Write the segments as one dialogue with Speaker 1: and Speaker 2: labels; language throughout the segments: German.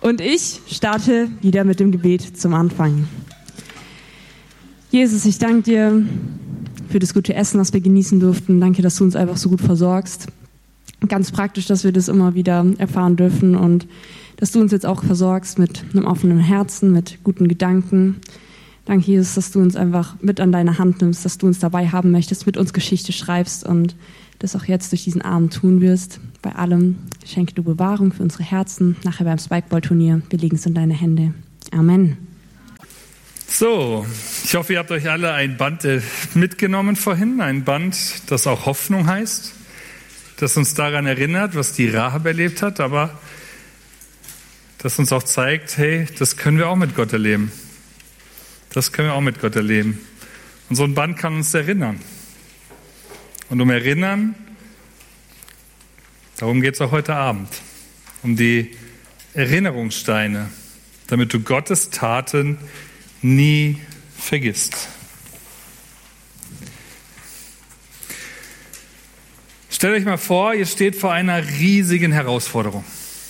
Speaker 1: Und ich starte wieder mit dem Gebet zum Anfang. Jesus, ich danke dir für das gute Essen, das wir genießen durften. Danke, dass du uns einfach so gut versorgst. Ganz praktisch, dass wir das immer wieder erfahren dürfen und dass du uns jetzt auch versorgst mit einem offenen Herzen, mit guten Gedanken. Danke, Jesus, dass du uns einfach mit an deine Hand nimmst, dass du uns dabei haben möchtest, mit uns Geschichte schreibst und das auch jetzt durch diesen Abend tun wirst. Bei allem schenke du Bewahrung für unsere Herzen, nachher beim Spikeball-Turnier. Wir legen es in deine Hände. Amen.
Speaker 2: So, ich hoffe, ihr habt euch alle ein Band mitgenommen vorhin. Ein Band, das auch Hoffnung heißt, das uns daran erinnert, was die Rahab erlebt hat, aber das uns auch zeigt, hey, das können wir auch mit Gott erleben. Das können wir auch mit Gott erleben. Und so ein Band kann uns erinnern. Und um Erinnern, darum geht es auch heute Abend. Um die Erinnerungssteine, damit du Gottes Taten nie vergisst. Stellt euch mal vor, ihr steht vor einer riesigen Herausforderung.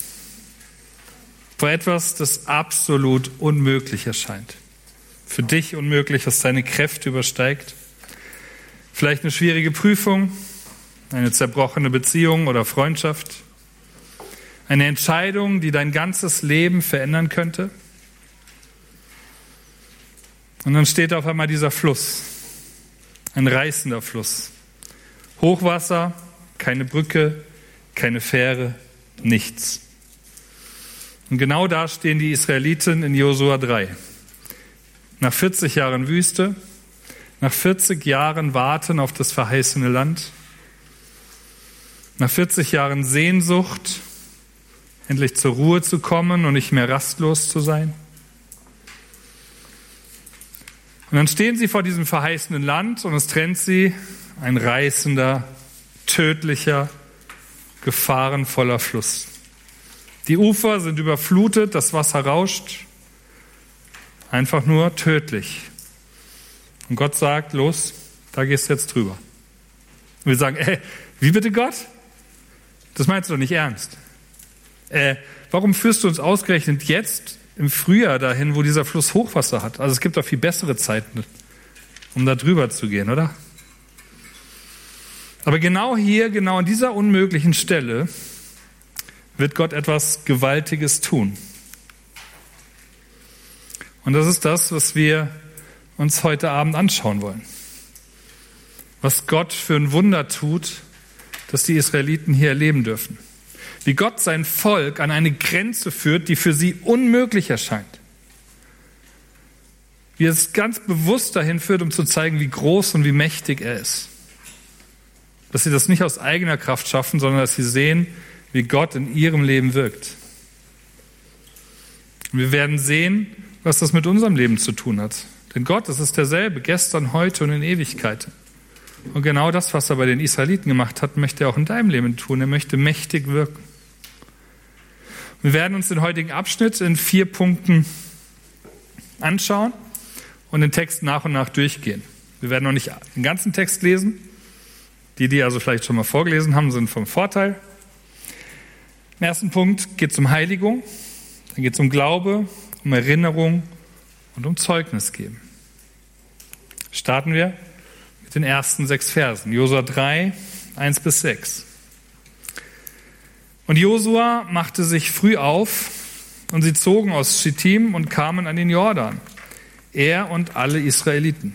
Speaker 2: Vor etwas, das absolut unmöglich erscheint. Für dich unmöglich, was deine Kräfte übersteigt. Vielleicht eine schwierige Prüfung, eine zerbrochene Beziehung oder Freundschaft. Eine Entscheidung, die dein ganzes Leben verändern könnte. Und dann steht auf einmal dieser Fluss, ein reißender Fluss. Hochwasser, keine Brücke, keine Fähre, nichts. Und genau da stehen die Israeliten in Josua 3. Nach 40 Jahren Wüste, nach 40 Jahren Warten auf das verheißene Land, nach 40 Jahren Sehnsucht, endlich zur Ruhe zu kommen und nicht mehr rastlos zu sein. Und dann stehen sie vor diesem verheißenen Land und es trennt sie ein reißender, tödlicher, gefahrenvoller Fluss. Die Ufer sind überflutet, das Wasser rauscht, einfach nur tödlich. Und Gott sagt, los, da gehst du jetzt drüber. Und wir sagen, wie bitte Gott? Das meinst du doch nicht ernst. Warum führst du uns ausgerechnet jetzt im Frühjahr dahin, wo dieser Fluss Hochwasser hat? Also es gibt doch viel bessere Zeiten, um da drüber zu gehen, oder? Aber genau hier, genau an dieser unmöglichen Stelle wird Gott etwas Gewaltiges tun. Und das ist das, was wir uns heute Abend anschauen wollen. Was Gott für ein Wunder tut, das die Israeliten hier erleben dürfen. Wie Gott sein Volk an eine Grenze führt, die für sie unmöglich erscheint. Wie er es ganz bewusst dahin führt, um zu zeigen, wie groß und wie mächtig er ist. Dass sie das nicht aus eigener Kraft schaffen, sondern dass sie sehen, wie Gott in ihrem Leben wirkt. Und wir werden sehen, was das mit unserem Leben zu tun hat. Denn Gott, das ist derselbe, gestern, heute und in Ewigkeit. Und genau das, was er bei den Israeliten gemacht hat, möchte er auch in deinem Leben tun. Er möchte mächtig wirken. Wir werden uns den heutigen Abschnitt in 4 Punkten anschauen und den Text nach und nach durchgehen. Wir werden noch nicht den ganzen Text lesen. Die also vielleicht schon mal vorgelesen haben, sind vom Vorteil. Im ersten Punkt geht es um Heiligung, dann geht es um Glaube, um Erinnerung und um Zeugnis geben. Starten wir mit den ersten 6 Versen. Josua 3, 1-6. Und Josua machte sich früh auf und sie zogen aus Schittim und kamen an den Jordan, er und alle Israeliten.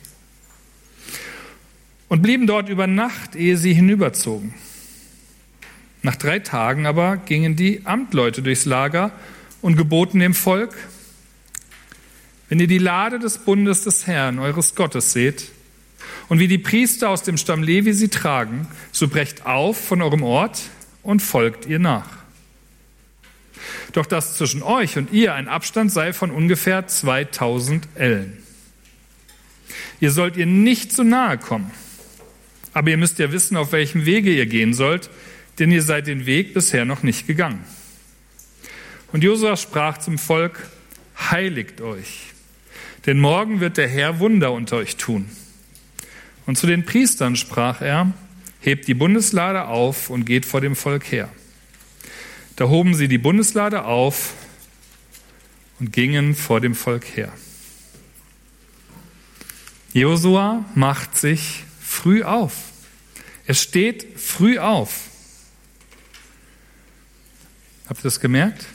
Speaker 2: Und blieben dort über Nacht, ehe sie hinüberzogen. Nach 3 Tagen aber gingen die Amtleute durchs Lager und geboten dem Volk: Wenn ihr die Lade des Bundes des Herrn, eures Gottes, seht, und wie die Priester aus dem Stamm Levi sie tragen, so brecht auf von eurem Ort und folgt ihr nach. Doch dass zwischen euch und ihr ein Abstand sei von ungefähr 2000 Ellen. Ihr sollt ihr nicht zu nahe kommen. Aber ihr müsst ja wissen, auf welchem Wege ihr gehen sollt, denn ihr seid den Weg bisher noch nicht gegangen. Und Josua sprach zum Volk: Heiligt euch, denn morgen wird der Herr Wunder unter euch tun. Und zu den Priestern sprach er: Hebt die Bundeslade auf und geht vor dem Volk her. Da hoben sie die Bundeslade auf und gingen vor dem Volk her. Josua macht sich früh auf. Er steht früh auf. Habt ihr das gemerkt?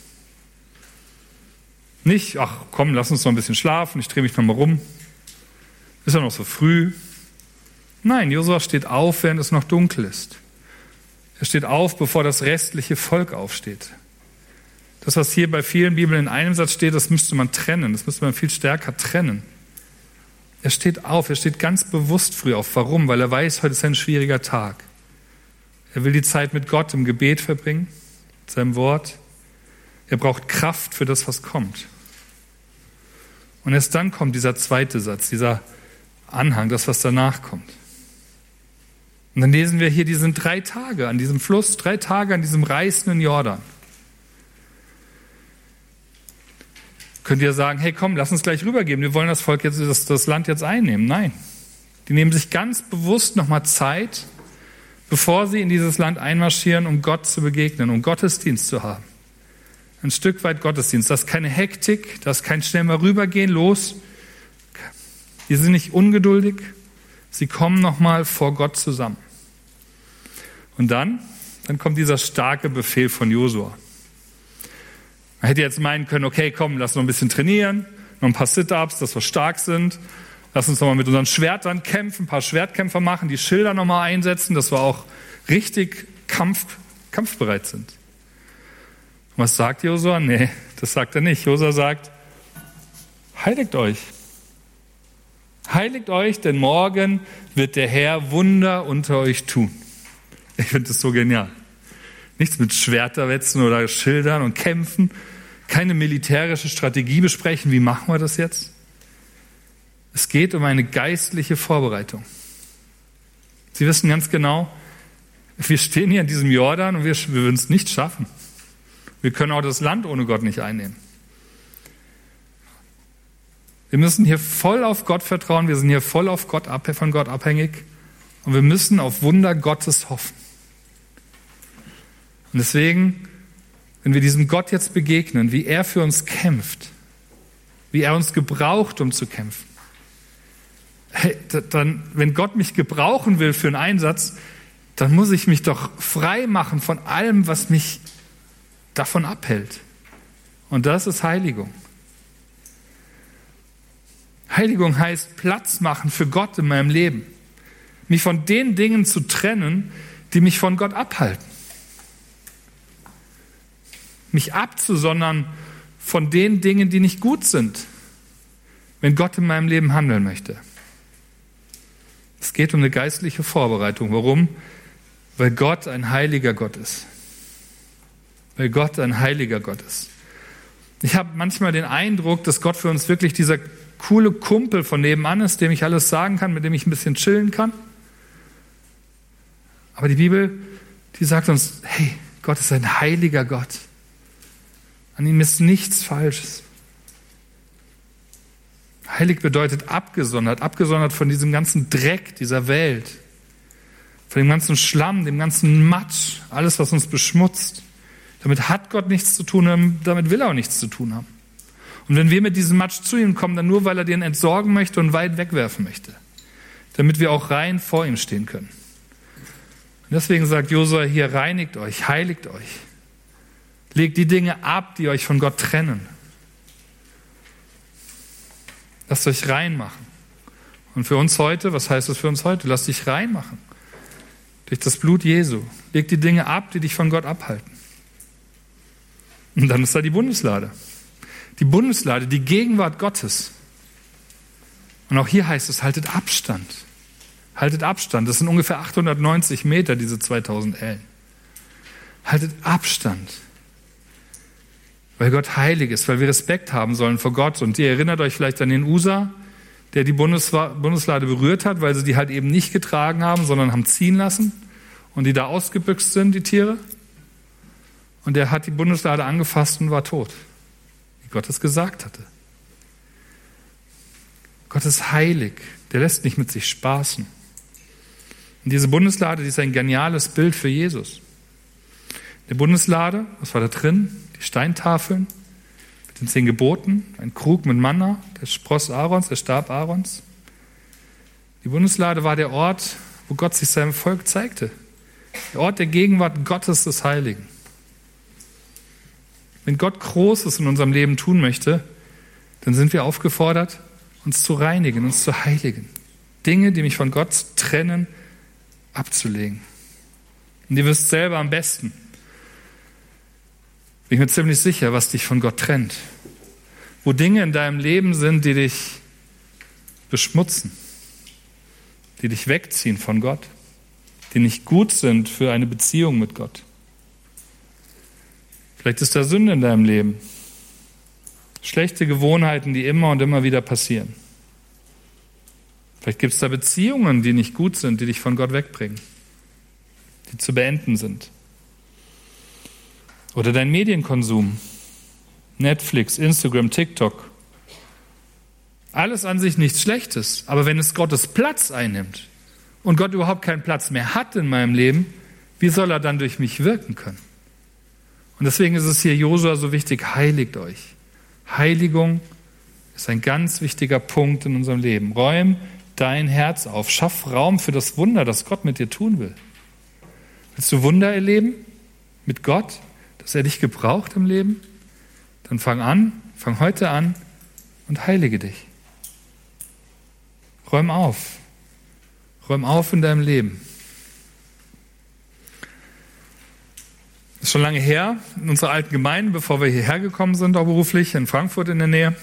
Speaker 2: Nicht, ach komm, lass uns noch ein bisschen schlafen, ich drehe mich noch mal rum. Ist ja noch so früh. Nein, Josua steht auf, während es noch dunkel ist. Er steht auf, bevor das restliche Volk aufsteht. Das, was hier bei vielen Bibeln in einem Satz steht, das müsste man trennen. Das müsste man viel stärker trennen. Er steht auf, er steht ganz bewusst früh auf. Warum? Weil er weiß, heute ist ein schwieriger Tag. Er will die Zeit mit Gott im Gebet verbringen, mit seinem Wort. Er braucht Kraft für das, was kommt. Und erst dann kommt dieser zweite Satz, dieser Anhang, das, was danach kommt. Und dann lesen wir hier, die sind 3 Tage an diesem Fluss, 3 Tage an diesem reißenden Jordan. Könnt ihr sagen, hey komm, lass uns gleich rübergeben, wir wollen das Volk jetzt, das Land jetzt einnehmen. Nein, die nehmen sich ganz bewusst nochmal Zeit, bevor sie in dieses Land einmarschieren, um Gott zu begegnen, um Gottesdienst zu haben. Ein Stück weit Gottesdienst. Das ist keine Hektik, das ist kein schnell mal rübergehen, los. Die sind nicht ungeduldig, sie kommen nochmal vor Gott zusammen. Und dann kommt dieser starke Befehl von Josua. Man hätte jetzt meinen können, okay, komm, lass noch ein bisschen trainieren, noch ein paar Sit-Ups, dass wir stark sind. Lass uns nochmal mit unseren Schwertern kämpfen, ein paar Schwertkämpfer machen, die Schilder nochmal einsetzen, dass wir auch richtig kampfbereit sind. Und was sagt Josua? Nee, das sagt er nicht. Josua sagt, heiligt euch. Heiligt euch, denn morgen wird der Herr Wunder unter euch tun. Ich finde das so genial. Nichts mit Schwerterwetzen oder Schildern und Kämpfen. Keine militärische Strategie besprechen. Wie machen wir das jetzt? Es geht um eine geistliche Vorbereitung. Sie wissen ganz genau, wir stehen hier in diesem Jordan und wir würden es nicht schaffen. Wir können auch das Land ohne Gott nicht einnehmen. Wir müssen hier voll auf Gott vertrauen. Wir sind hier voll auf Gott, von Gott abhängig. Und wir müssen auf Wunder Gottes hoffen. Und deswegen, wenn wir diesem Gott jetzt begegnen, wie er für uns kämpft, wie er uns gebraucht, um zu kämpfen, hey, dann, wenn Gott mich gebrauchen will für einen Einsatz, dann muss ich mich doch frei machen von allem, was mich davon abhält. Und das ist Heiligung. Heiligung heißt Platz machen für Gott in meinem Leben. Mich von den Dingen zu trennen, die mich von Gott abhalten. Mich abzusondern von den Dingen, die nicht gut sind, wenn Gott in meinem Leben handeln möchte. Es geht um eine geistliche Vorbereitung. Warum? Weil Gott ein heiliger Gott ist. Weil Gott ein heiliger Gott ist. Ich habe manchmal den Eindruck, dass Gott für uns wirklich dieser coole Kumpel von nebenan ist, dem ich alles sagen kann, mit dem ich ein bisschen chillen kann. Aber die Bibel, die sagt uns, hey, Gott ist ein heiliger Gott. An ihm ist nichts Falsches. Heilig bedeutet abgesondert von diesem ganzen Dreck dieser Welt, von dem ganzen Schlamm, dem ganzen Matsch, alles, was uns beschmutzt. Damit hat Gott nichts zu tun, damit will er auch nichts zu tun haben. Und wenn wir mit diesem Matsch zu ihm kommen, dann nur, weil er den entsorgen möchte und weit wegwerfen möchte, damit wir auch rein vor ihm stehen können. Und deswegen sagt Josua hier, reinigt euch, heiligt euch. Legt die Dinge ab, die euch von Gott trennen. Lasst euch reinmachen. Und für uns heute, was heißt das für uns heute? Lasst dich reinmachen. Durch das Blut Jesu. Leg die Dinge ab, die dich von Gott abhalten. Und dann ist da die Bundeslade. Die Bundeslade, die Gegenwart Gottes. Und auch hier heißt es, haltet Abstand. Haltet Abstand. Das sind ungefähr 890 Meter, diese 2000 Ellen. Haltet Abstand. Weil Gott heilig ist, weil wir Respekt haben sollen vor Gott. Und ihr erinnert euch vielleicht an den Usa, der die Bundeslade berührt hat, weil sie die halt eben nicht getragen haben, sondern haben ziehen lassen und die da ausgebüxt sind, die Tiere. Und er hat die Bundeslade angefasst und war tot, wie Gott es gesagt hatte. Gott ist heilig, der lässt nicht mit sich spaßen. Und diese Bundeslade, die ist ein geniales Bild für Jesus. In der Bundeslade, was war da drin? Die Steintafeln, mit den 10 Geboten, ein Krug mit Manna, der Spross Aarons, der Stab Aarons. Die Bundeslade war der Ort, wo Gott sich seinem Volk zeigte. Der Ort der Gegenwart Gottes des Heiligen. Wenn Gott Großes in unserem Leben tun möchte, dann sind wir aufgefordert, uns zu reinigen, uns zu heiligen. Dinge, die mich von Gott trennen, abzulegen. Und ihr wisst selber am besten, bin ich mir ziemlich sicher, was dich von Gott trennt. Wo Dinge in deinem Leben sind, die dich beschmutzen, die dich wegziehen von Gott, die nicht gut sind für eine Beziehung mit Gott. Vielleicht ist da Sünde in deinem Leben. Schlechte Gewohnheiten, die immer und immer wieder passieren. Vielleicht gibt es da Beziehungen, die nicht gut sind, die dich von Gott wegbringen, die zu beenden sind. Oder dein Medienkonsum, Netflix, Instagram, TikTok. Alles an sich nichts Schlechtes, aber wenn es Gottes Platz einnimmt und Gott überhaupt keinen Platz mehr hat in meinem Leben, wie soll er dann durch mich wirken können? Und deswegen ist es hier Josua so wichtig, heiligt euch. Heiligung ist ein ganz wichtiger Punkt in unserem Leben. Räum dein Herz auf, schaff Raum für das Wunder, das Gott mit dir tun will. Willst du Wunder erleben mit Gott, dass er dich gebraucht im Leben? Dann fang heute an und heilige dich. Räum auf in deinem Leben. Das ist schon lange her, in unserer alten Gemeinde, bevor wir hierher gekommen sind, auch beruflich, in Frankfurt in der Nähe.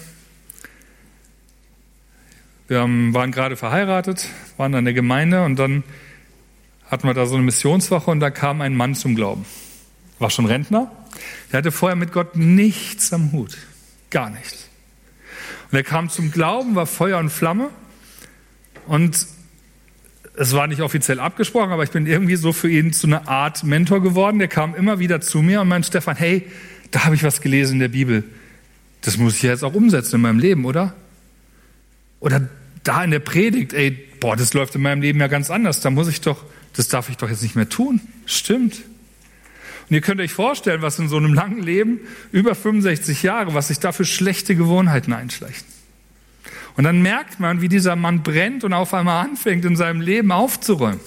Speaker 2: Wir waren gerade verheiratet, waren in der Gemeinde und dann hatten wir da so eine Missionswoche und da kam ein Mann zum Glauben. War schon Rentner, der hatte vorher mit Gott nichts am Hut, gar nichts. Und er kam zum Glauben, war Feuer und Flamme und es war nicht offiziell abgesprochen, aber ich bin irgendwie so für ihn zu einer Art Mentor geworden. Der kam immer wieder zu mir und meinte, Stefan, hey, da habe ich was gelesen in der Bibel. Das muss ich jetzt auch umsetzen in meinem Leben, oder? Oder da in der Predigt, das läuft in meinem Leben ja ganz anders. Das darf ich doch jetzt nicht mehr tun. Stimmt. Und ihr könnt euch vorstellen, was in so einem langen Leben, über 65 Jahre, was sich da für schlechte Gewohnheiten einschleichen. Und dann merkt man, wie dieser Mann brennt und auf einmal anfängt, in seinem Leben aufzuräumen.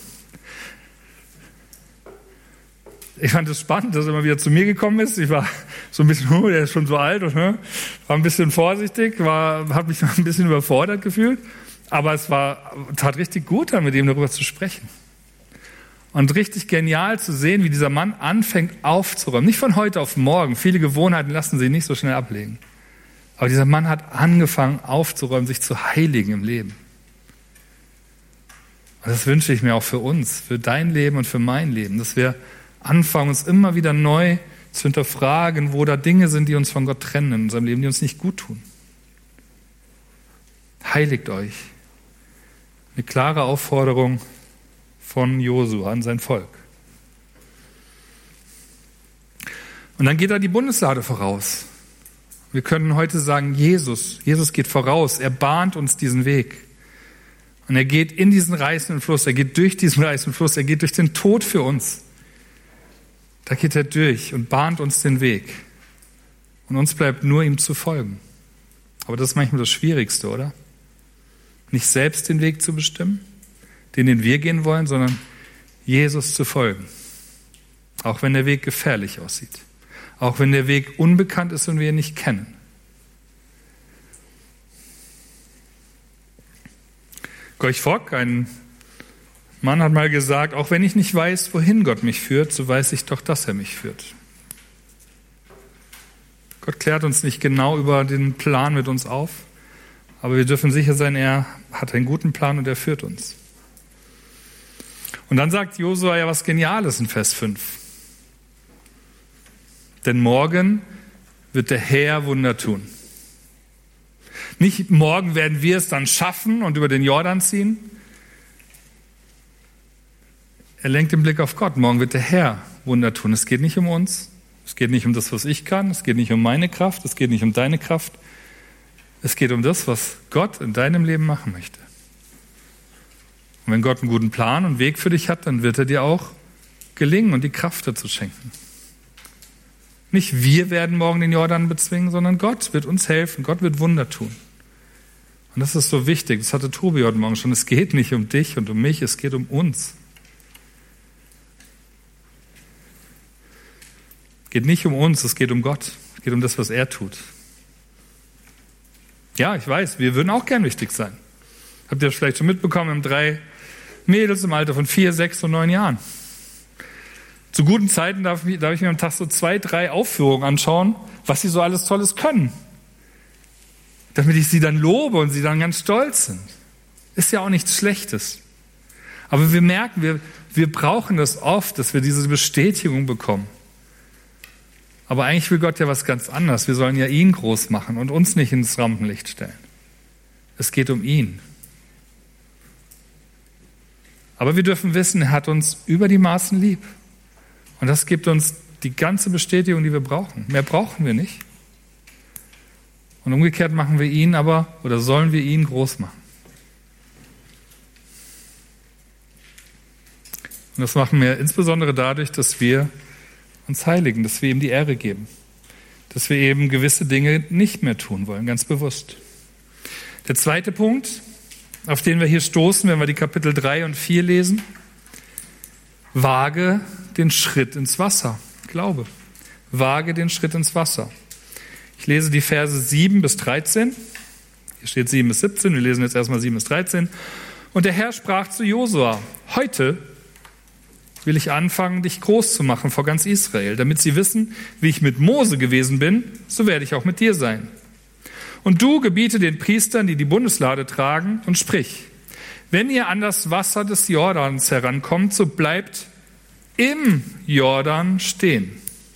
Speaker 2: Ich fand es spannend, dass er immer wieder zu mir gekommen ist. Ich war so ein bisschen, der ist schon so alt, und war ein bisschen vorsichtig, habe mich ein bisschen überfordert gefühlt. Aber es tat richtig gut, dann mit ihm darüber zu sprechen. Und richtig genial zu sehen, wie dieser Mann anfängt aufzuräumen. Nicht von heute auf morgen. Viele Gewohnheiten lassen sich nicht so schnell ablegen. Aber dieser Mann hat angefangen aufzuräumen, sich zu heiligen im Leben. Und das wünsche ich mir auch für uns, für dein Leben und für mein Leben, dass wir anfangen, uns immer wieder neu zu hinterfragen, wo da Dinge sind, die uns von Gott trennen in unserem Leben, die uns nicht gut tun. Heiligt euch. Eine klare Aufforderung von Josua an sein Volk. Und dann geht da die Bundeslade voraus. Wir können heute sagen, Jesus geht voraus, er bahnt uns diesen Weg. Und er geht in diesen reißenden Fluss, er geht durch diesen reißenden Fluss, er geht durch den Tod für uns. Da geht er durch und bahnt uns den Weg. Und uns bleibt nur, ihm zu folgen. Aber das ist manchmal das Schwierigste, oder? Nicht selbst den Weg zu bestimmen, den wir gehen wollen, sondern Jesus zu folgen. Auch wenn der Weg gefährlich aussieht. Auch wenn der Weg unbekannt ist und wir ihn nicht kennen. Gorch Fock, ein Mann, hat mal gesagt, auch wenn ich nicht weiß, wohin Gott mich führt, so weiß ich doch, dass er mich führt. Gott klärt uns nicht genau über den Plan mit uns auf, aber wir dürfen sicher sein, er hat einen guten Plan und er führt uns. Und dann sagt Josua ja was Geniales in Vers 5. Denn morgen wird der Herr Wunder tun. Nicht morgen werden wir es dann schaffen und über den Jordan ziehen. Er lenkt den Blick auf Gott. Morgen wird der Herr Wunder tun. Es geht nicht um uns. Es geht nicht um das, was ich kann. Es geht nicht um meine Kraft. Es geht nicht um deine Kraft. Es geht um das, was Gott in deinem Leben machen möchte. Und wenn Gott einen guten Plan und Weg für dich hat, dann wird er dir auch gelingen und die Kraft dazu schenken. Nicht wir werden morgen den Jordan bezwingen, sondern Gott wird uns helfen. Gott wird Wunder tun. Und das ist so wichtig. Das hatte Tobi heute Morgen schon. Es geht nicht um dich und um mich, es geht um uns. Es geht nicht um uns, es geht um Gott. Es geht um das, was er tut. Ja, ich weiß, wir würden auch gern wichtig sein. Habt ihr das vielleicht schon mitbekommen? Wir haben 3 Mädels im Alter von 4, 6 und 9 Jahren. Zu guten Zeiten darf ich mir am Tag so 2, 3 Aufführungen anschauen, was sie so alles Tolles können. Damit ich sie dann lobe und sie dann ganz stolz sind. Ist ja auch nichts Schlechtes. Aber wir merken, wir brauchen das oft, dass wir diese Bestätigung bekommen. Aber eigentlich will Gott ja was ganz anderes. Wir sollen ja ihn groß machen und uns nicht ins Rampenlicht stellen. Es geht um ihn. Aber wir dürfen wissen, er hat uns über die Maßen lieb. Und das gibt uns die ganze Bestätigung, die wir brauchen. Mehr brauchen wir nicht. Und umgekehrt machen wir ihn aber, oder sollen wir ihn groß machen. Und das machen wir insbesondere dadurch, dass wir uns heiligen, dass wir ihm die Ehre geben. Dass wir eben gewisse Dinge nicht mehr tun wollen, ganz bewusst. Der zweite Punkt, auf den wir hier stoßen, wenn wir die Kapitel 3 und 4 lesen, wage den Schritt ins Wasser. Glaube. Wage den Schritt ins Wasser. Ich lese die Verse 7 bis 13. Hier steht 7 bis 17. Wir lesen jetzt erstmal 7 bis 13. Und der Herr sprach zu Josua: Heute will ich anfangen, dich groß zu machen vor ganz Israel, damit sie wissen, wie ich mit Mose gewesen bin, so werde ich auch mit dir sein. Und du gebiete den Priestern, die die Bundeslade tragen, und sprich: Wenn ihr an das Wasser des Jordans herankommt, so bleibt im Jordan stehen.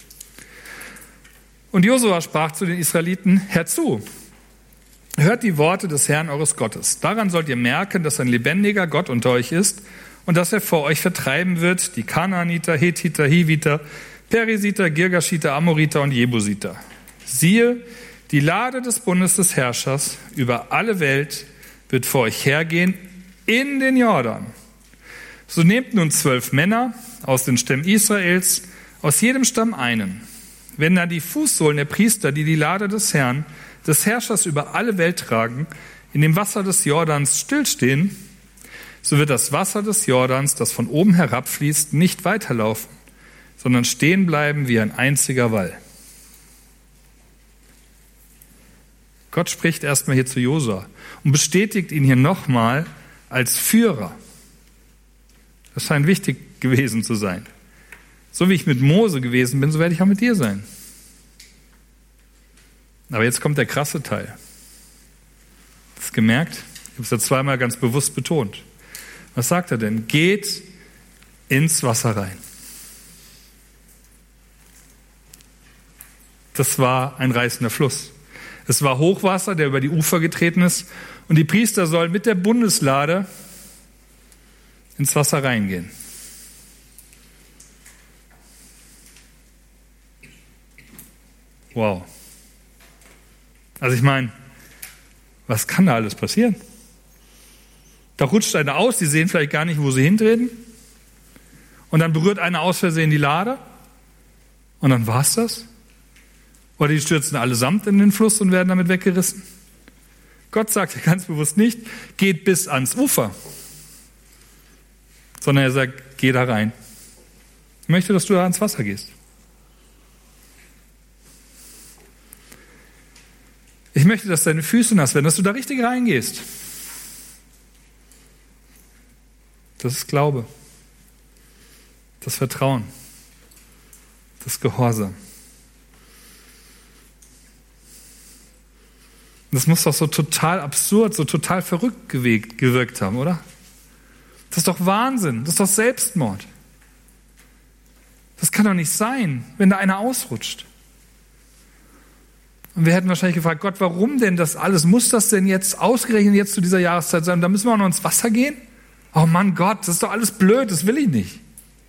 Speaker 2: Und Josua sprach zu den Israeliten: Hört zu, hört die Worte des Herrn eures Gottes. Daran sollt ihr merken, dass ein lebendiger Gott unter euch ist und dass er vor euch vertreiben wird die Kanaaniter, Hethiter, Hiviter, Perisiter, Girgashiter, Amoriter und Jebusiter. Siehe, die Lade des Bundes des Herrschers über alle Welt wird vor euch hergehen in den Jordan. So nehmt nun 12 Männer aus den Stämmen Israels, aus jedem Stamm einen. Wenn dann die Fußsohlen der Priester, die die Lade des Herrn, des Herrschers über alle Welt tragen, in dem Wasser des Jordans stillstehen, so wird das Wasser des Jordans, das von oben herabfließt, nicht weiterlaufen, sondern stehen bleiben wie ein einziger Wall. Gott spricht erstmal hier zu Josua und bestätigt ihn hier nochmal als Führer. Das scheint wichtig gewesen zu sein. So wie ich mit Mose gewesen bin, so werde ich auch mit dir sein. Aber jetzt kommt der krasse Teil. Hast du gemerkt? Ich habe es ja zweimal ganz bewusst betont. Was sagt er denn? Geht ins Wasser rein. Das war ein reißender Fluss. Es war Hochwasser, der über die Ufer getreten ist. Und die Priester sollen mit der Bundeslade ins Wasser reingehen. Wow. Also ich meine, was kann da alles passieren? Da rutscht einer aus, die sehen vielleicht gar nicht, wo sie hintreten. Und dann berührt einer aus Versehen die Lade. Und dann war's das. Oder die stürzen allesamt in den Fluss und werden damit weggerissen. Gott sagt ja ganz bewusst nicht, geht bis ans Ufer. Sondern er sagt, geh da rein. Ich möchte, dass du da ins Wasser gehst. Ich möchte, dass deine Füße nass werden, dass du da richtig reingehst. Das ist Glaube. Das Vertrauen. Das Gehorsam. Das muss doch so total absurd, so total verrückt gewirkt haben, oder? Das ist doch Wahnsinn. Das ist doch Selbstmord. Das kann doch nicht sein, wenn da einer ausrutscht. Und wir hätten wahrscheinlich gefragt, Gott, warum denn das alles? Muss das denn jetzt ausgerechnet jetzt zu dieser Jahreszeit sein? Da müssen wir auch noch ins Wasser gehen? Oh Mann, Gott, das ist doch alles blöd, das will ich nicht.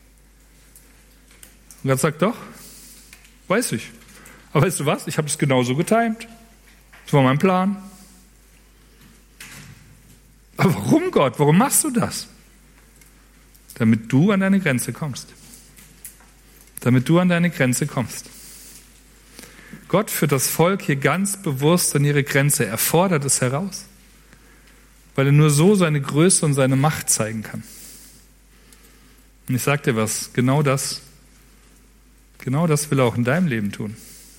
Speaker 2: Und Gott sagt, doch, weiß ich. Aber weißt du was? Ich habe es genauso getimt. Das war mein Plan. Aber warum, Gott? Warum machst du das? Damit du an deine Grenze kommst. Damit du an deine Grenze kommst. Gott führt das Volk hier ganz bewusst an ihre Grenze. Er fordert es heraus, weil er nur so seine Größe und seine Macht zeigen kann. Und ich sage dir was, genau das will er auch in deinem Leben tun.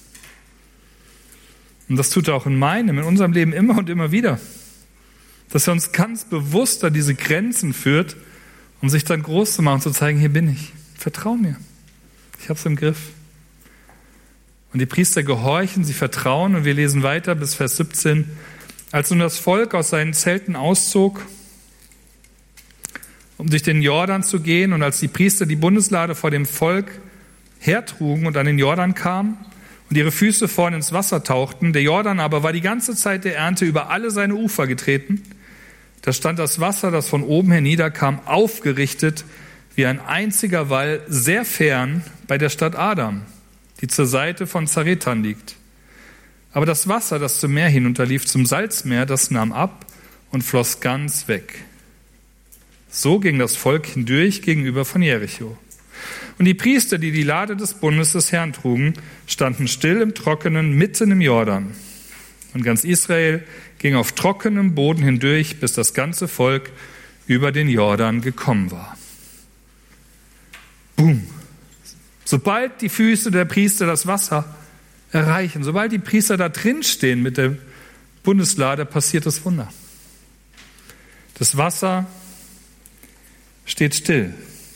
Speaker 2: Und das tut er auch in unserem Leben immer und immer wieder. Dass er uns ganz bewusst an diese Grenzen führt, um sich dann groß zu machen und zu zeigen, hier bin ich. Vertrau mir. Ich habe es im Griff. Und die Priester gehorchen, sie vertrauen und wir lesen weiter bis Vers 17. Als nun das Volk aus seinen Zelten auszog, um durch den Jordan zu gehen, und als die Priester die Bundeslade vor dem Volk hertrugen und an den Jordan kamen und ihre Füße vorn ins Wasser tauchten, der Jordan aber war die ganze Zeit der Ernte über alle seine Ufer getreten, da stand das Wasser, das von oben herniederkam, aufgerichtet wie ein einziger Wall, sehr fern bei der Stadt Adam, die zur Seite von Zarethan liegt. Aber das Wasser, das zum Meer hinunterlief, zum Salzmeer, das nahm ab und floss ganz weg. So ging das Volk hindurch gegenüber von Jericho. Und die Priester, die die Lade des Bundes des Herrn trugen, standen still im Trockenen mitten im Jordan. Und ganz Israel ging auf trockenem Boden hindurch, bis das ganze Volk über den Jordan gekommen war. Boom! Sobald die Füße der Priester das Wasser erreichen, sobald die Priester da drin stehen mit der Bundeslade, passiert das Wunder. Das Wasser steht still.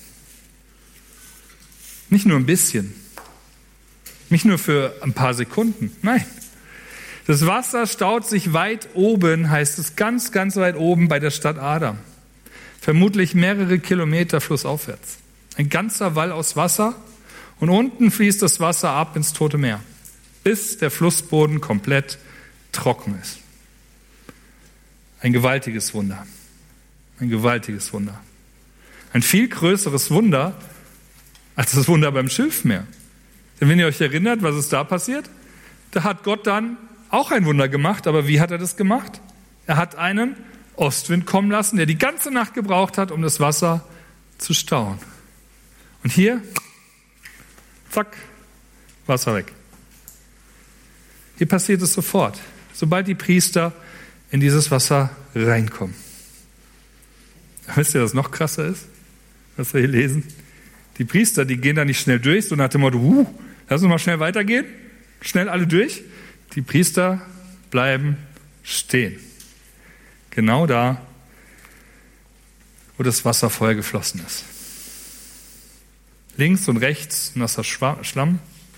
Speaker 2: Nicht nur ein bisschen, nicht nur für ein paar Sekunden, nein. Das Wasser staut sich weit oben, heißt es ganz, ganz weit oben bei der Stadt Adam. Vermutlich mehrere Kilometer flussaufwärts. Ein ganzer Wall aus Wasser und unten fließt das Wasser ab ins Tote Meer, bis der Flussboden komplett trocken ist. Ein gewaltiges Wunder. Ein gewaltiges Wunder. Ein viel größeres Wunder als das Wunder beim Schilfmeer. Denn wenn ihr euch erinnert, was ist da passiert? Da hat Gott dann auch ein Wunder gemacht, aber wie hat er das gemacht? Er hat einen Ostwind kommen lassen, der die ganze Nacht gebraucht hat, um das Wasser zu stauen. Und hier, zack, Wasser weg. Hier passiert es sofort, sobald die Priester in dieses Wasser reinkommen. Wisst ihr, was noch krasser ist, was wir hier lesen? Die Priester, die gehen da nicht schnell durch, so nach dem Motto, lass uns mal schnell weitergehen, schnell alle durch. Die Priester bleiben stehen. Genau da, wo das Wasser vorher geflossen ist. Links und rechts nasser Schlamm.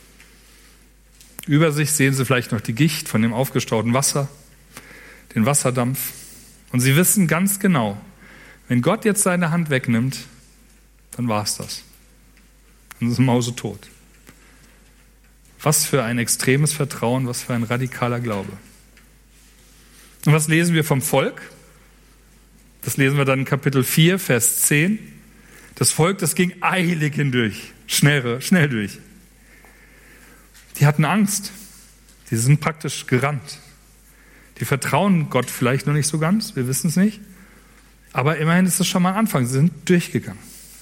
Speaker 2: Über sich sehen sie vielleicht noch die Gicht von dem aufgestauten Wasser, den Wasserdampf. Und sie wissen ganz genau, wenn Gott jetzt seine Hand wegnimmt, dann war es das. Dann ist mausetot. Was für ein extremes Vertrauen, was für ein radikaler Glaube. Und was lesen wir vom Volk? Das lesen wir dann in Kapitel 4, Vers 10. Das Volk, das ging eilig hindurch, schnell durch. Die hatten Angst. Die sind praktisch gerannt. Die vertrauen Gott vielleicht noch nicht so ganz, wir wissen es nicht. Aber immerhin ist es schon mal ein Anfang. Sie sind durchgegangen.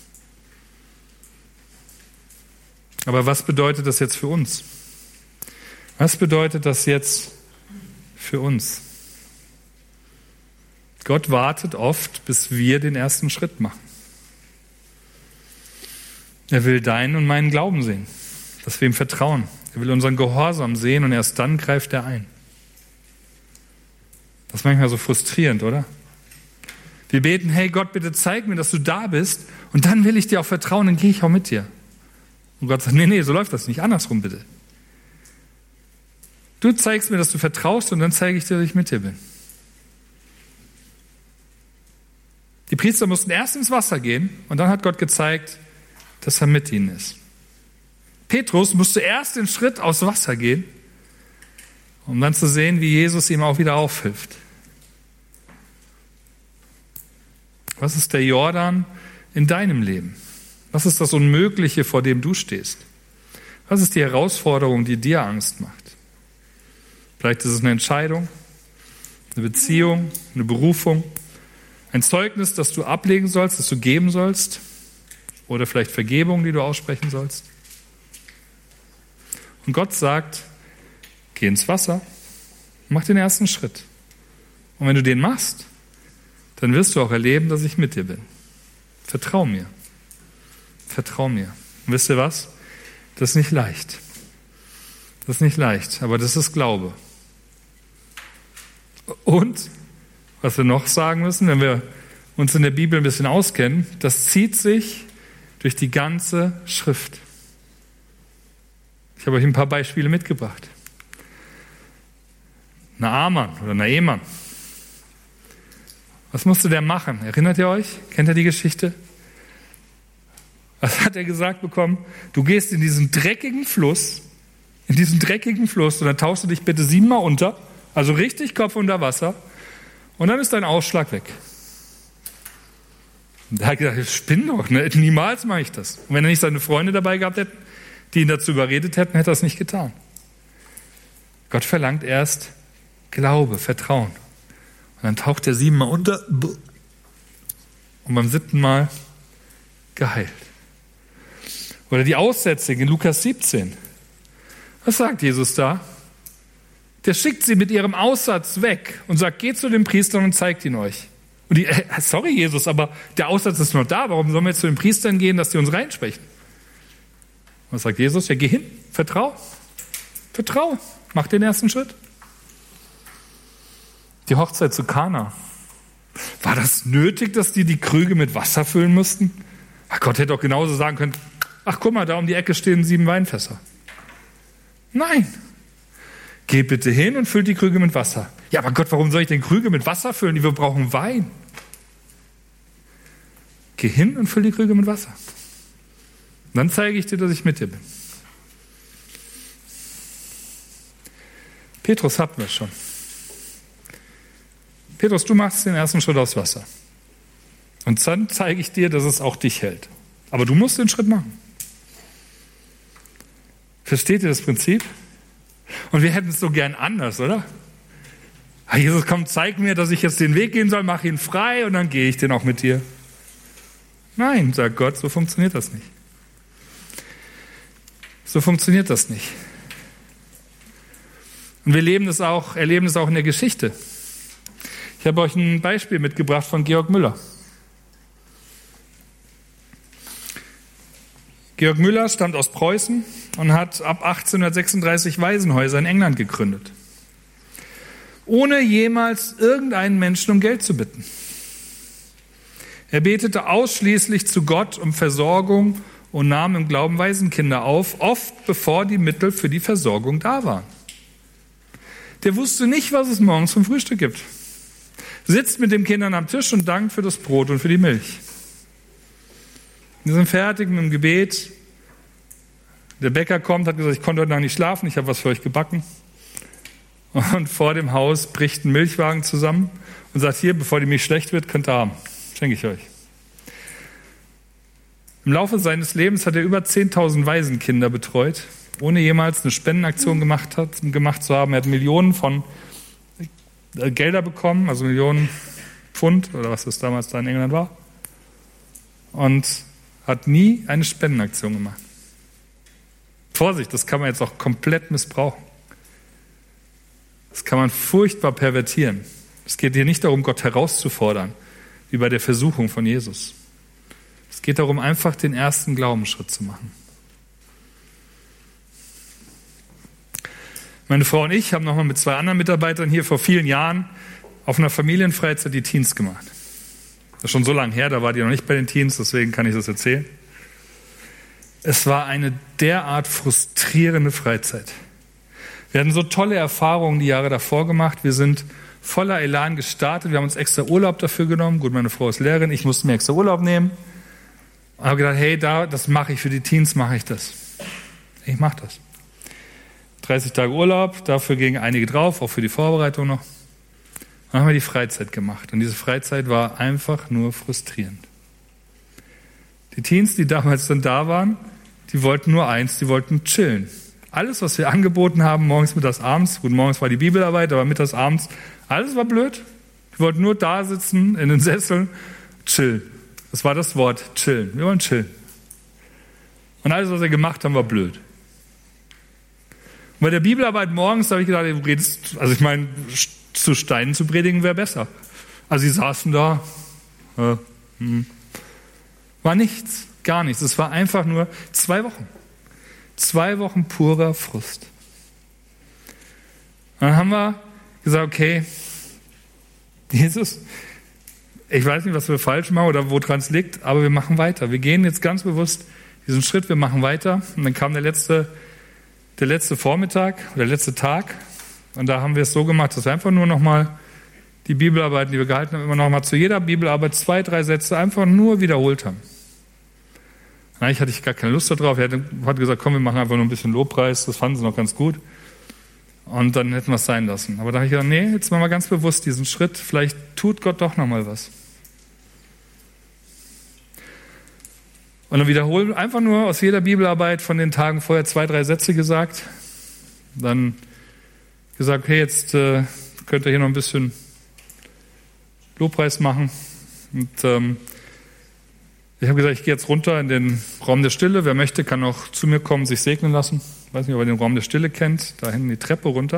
Speaker 2: Aber was bedeutet das jetzt für uns? Was bedeutet das jetzt für uns? Gott wartet oft, bis wir den ersten Schritt machen. Er will deinen und meinen Glauben sehen, dass wir ihm vertrauen. Er will unseren Gehorsam sehen und erst dann greift er ein. Das ist manchmal so frustrierend, oder? Wir beten, hey Gott, bitte zeig mir, dass du da bist und dann will ich dir auch vertrauen, dann gehe ich auch mit dir. Und Gott sagt, nee, so läuft das nicht, andersrum bitte. Du zeigst mir, dass du vertraust und dann zeige ich dir, dass ich mit dir bin. Die Priester mussten erst ins Wasser gehen und dann hat Gott gezeigt, dass er mit ihnen ist. Petrus musste erst den Schritt aufs Wasser gehen, um dann zu sehen, wie Jesus ihm auch wieder aufhilft. Was ist der Jordan in deinem Leben? Was ist das Unmögliche, vor dem du stehst? Was ist die Herausforderung, die dir Angst macht? Vielleicht ist es eine Entscheidung, eine Beziehung, eine Berufung, ein Zeugnis, das du ablegen sollst, das du geben sollst, oder vielleicht Vergebung, die du aussprechen sollst. Und Gott sagt, Geh ins Wasser, mach den ersten Schritt. Und wenn du den machst, dann wirst du auch erleben, dass ich mit dir bin. Vertrau mir. Vertrau mir. Und wisst ihr was? Das ist nicht leicht. Das ist nicht leicht, aber das ist Glaube. Und, was wir noch sagen müssen, wenn wir uns in der Bibel ein bisschen auskennen, das zieht sich durch die ganze Schrift. Ich habe euch ein paar Beispiele mitgebracht. Naaman oder Naeman. Was musste der machen? Erinnert ihr euch? Kennt ihr die Geschichte? Was hat er gesagt bekommen? Du gehst in diesen dreckigen Fluss und dann tauchst du dich bitte 7-mal unter, also richtig Kopf unter Wasser, und dann ist dein Ausschlag weg. Und er hat gesagt, ich spinne doch, ne? Niemals mache ich das. Und wenn er nicht seine Freunde dabei gehabt hätte, die ihn dazu überredet hätten, hätte er es nicht getan. Gott verlangt erst Glaube, Vertrauen. Und dann taucht er 7-mal unter und beim 7. Mal geheilt. Oder die Aussätzigen in Lukas 17. Was sagt Jesus da? Der schickt sie mit ihrem Aussatz weg und sagt, geht zu den Priestern und zeigt ihn euch. Und die, sorry Jesus, aber der Aussatz ist noch da, warum sollen wir jetzt zu den Priestern gehen, dass die uns reinsprechen? Was sagt Jesus? Ja, geh hin, vertrau, mach den ersten Schritt. Die Hochzeit zu Kana. War das nötig, dass die Krüge mit Wasser füllen mussten? Ach, Gott hätte doch genauso sagen können, ach guck mal, da um die Ecke stehen 7 Weinfässer. Nein. Geht bitte hin und füllt die Krüge mit Wasser. Ja, aber Gott, warum soll ich denn Krüge mit Wasser füllen? Wir brauchen Wein. Geh hin und füll die Krüge mit Wasser. Und dann zeige ich dir, dass ich mit dir bin. Petrus hatten wir schon. Petrus, du machst den ersten Schritt aufs Wasser. Und dann zeige ich dir, dass es auch dich hält. Aber du musst den Schritt machen. Versteht ihr das Prinzip? Und wir hätten es so gern anders, oder? Jesus, komm, zeig mir, dass ich jetzt den Weg gehen soll, mach ihn frei und dann gehe ich den auch mit dir. Nein, sagt Gott, so funktioniert das nicht. So funktioniert das nicht. Und wir erleben es auch in der Geschichte. Ich habe euch ein Beispiel mitgebracht von Georg Müller. Georg Müller stammt aus Preußen und hat ab 1836 Waisenhäuser in England gegründet. Ohne jemals irgendeinen Menschen um Geld zu bitten. Er betete ausschließlich zu Gott um Versorgung und nahm im Glauben Waisenkinder auf, oft bevor die Mittel für die Versorgung da waren. Der wusste nicht, was es morgens zum Frühstück gibt. Sitzt mit den Kindern am Tisch und dankt für das Brot und für die Milch. Wir sind fertig mit dem Gebet. Der Bäcker kommt, hat gesagt, ich konnte heute Nacht nicht schlafen, ich habe was für euch gebacken. Und vor dem Haus bricht ein Milchwagen zusammen und sagt, hier, bevor die Milch schlecht wird, könnt ihr haben. Schenke ich euch. Im Laufe seines Lebens hat er über 10.000 Waisenkinder betreut, ohne jemals eine Spendenaktion gemacht zu haben. Er hat Millionen von Gelder bekommen, also Millionen Pfund oder was das damals da in England war. Und hat nie eine Spendenaktion gemacht. Vorsicht, das kann man jetzt auch komplett missbrauchen. Das kann man furchtbar pervertieren. Es geht hier nicht darum, Gott herauszufordern, wie bei der Versuchung von Jesus. Es geht darum, einfach den ersten Glaubensschritt zu machen. Meine Frau und ich haben nochmal mit 2 anderen Mitarbeitern hier vor vielen Jahren auf einer Familienfreizeit die Teens gemacht. Das ist schon so lange her, da war die noch nicht bei den Teens, deswegen kann ich das erzählen. Es war eine derart frustrierende Freizeit. Wir hatten so tolle Erfahrungen die Jahre davor gemacht. Wir sind voller Elan gestartet. Wir haben uns extra Urlaub dafür genommen. Gut, meine Frau ist Lehrerin, ich musste mir extra Urlaub nehmen. Ich habe gedacht, hey, das mache ich für die Teens, mache ich das. Ich mache das. 30 Tage Urlaub, dafür gingen einige drauf, auch für die Vorbereitung noch. Dann haben wir die Freizeit gemacht. Und diese Freizeit war einfach nur frustrierend. Die Teens, die damals dann da waren, die wollten nur eins, die wollten chillen. Alles, was wir angeboten haben, morgens, mittags, abends, gut, morgens war die Bibelarbeit, aber mittags, abends, alles war blöd. Wir wollten nur da sitzen, in den Sesseln, chillen. Das war das Wort, chillen. Wir wollen chillen. Und alles, was wir gemacht haben, war blöd. bei der Bibelarbeit morgens habe ich gedacht, du redest, also ich meine, zu Steinen zu predigen wäre besser. Also sie saßen da, war nichts, gar nichts. Es war einfach nur 2 Wochen. 2 Wochen purer Frust. Und dann haben wir gesagt, okay, Jesus, ich weiß nicht, was wir falsch machen oder woran es liegt, aber wir machen weiter. Wir gehen jetzt ganz bewusst diesen Schritt, wir machen weiter. Und dann kam der letzte Vormittag oder der letzte Tag. Und da haben wir es so gemacht, dass wir einfach nur nochmal die Bibelarbeiten, die wir gehalten haben, immer nochmal zu jeder Bibelarbeit 2, 3 Sätze einfach nur wiederholt haben. Eigentlich hatte ich gar keine Lust darauf. Er hat gesagt, komm, wir machen einfach nur ein bisschen Lobpreis. Das fanden sie noch ganz gut. Und dann hätten wir es sein lassen. Aber da habe ich gedacht, nee, jetzt machen wir ganz bewusst diesen Schritt. Vielleicht tut Gott doch nochmal was. Und dann wiederholen einfach nur aus jeder Bibelarbeit von den Tagen vorher 2, 3 Sätze gesagt. Dann gesagt, okay, jetzt könnt ihr hier noch ein bisschen Lobpreis machen. Und ich habe gesagt, ich gehe jetzt runter in den Raum der Stille. Wer möchte, kann auch zu mir kommen, sich segnen lassen. Ich weiß nicht, ob ihr den Raum der Stille kennt. Da hinten die Treppe runter.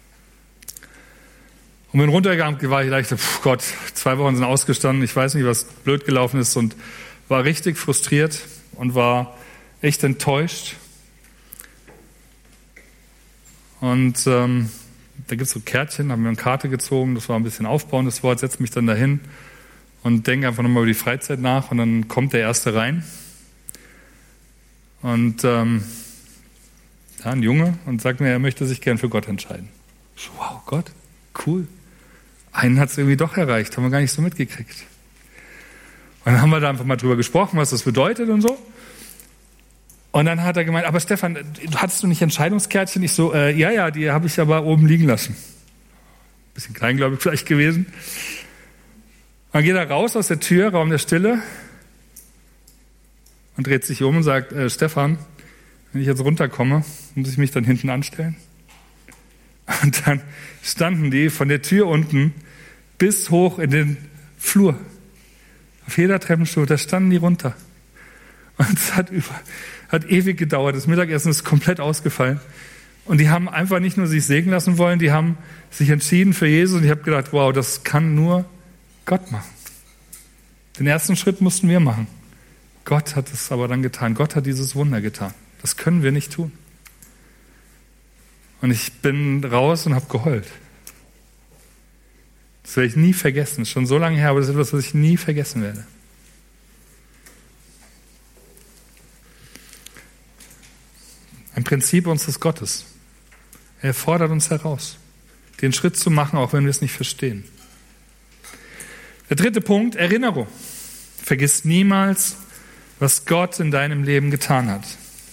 Speaker 2: Und bin runtergegangen, war ich dachte, Gott, 2 Wochen sind ausgestanden. Ich weiß nicht, was blöd gelaufen ist und war richtig frustriert und war echt enttäuscht. Und da gibt es so Kärtchen, haben wir eine Karte gezogen, das war ein bisschen aufbauendes Wort, setze mich dann dahin und denke einfach nochmal über die Freizeit nach und dann kommt der Erste rein. Und ein Junge und sagt mir, er möchte sich gern für Gott entscheiden. Wow, Gott, cool. Einen hat es irgendwie doch erreicht, haben wir gar nicht so mitgekriegt. Und dann haben wir da einfach mal drüber gesprochen, was das bedeutet und so. Und dann hat er gemeint, aber Stefan, hattest du nicht Entscheidungskärtchen? Ich so, ja, die habe ich aber oben liegen lassen. Bisschen kleingläubig vielleicht gewesen. Dann geht er raus aus der Tür, Raum der Stille, und dreht sich um und sagt, Stefan, wenn ich jetzt runterkomme, muss ich mich dann hinten anstellen? Und dann standen die von der Tür unten bis hoch in den Flur. Auf jeder Treppenstufe, da standen die runter. Und es hat ewig gedauert. Das Mittagessen ist komplett ausgefallen. Und die haben einfach nicht nur sich segnen lassen wollen, die haben sich entschieden für Jesus. Und ich habe gedacht, wow, das kann nur Gott machen. Den ersten Schritt mussten wir machen. Gott hat es aber dann getan. Gott hat dieses Wunder getan. Das können wir nicht tun. Und ich bin raus und habe geheult. Das werde ich nie vergessen. Das ist schon so lange her, aber das ist etwas, was ich nie vergessen werde. Ein Prinzip unseres Gottes. Er fordert uns heraus, den Schritt zu machen, auch wenn wir es nicht verstehen. Der 3. Punkt, Erinnerung. Vergiss niemals, was Gott in deinem Leben getan hat.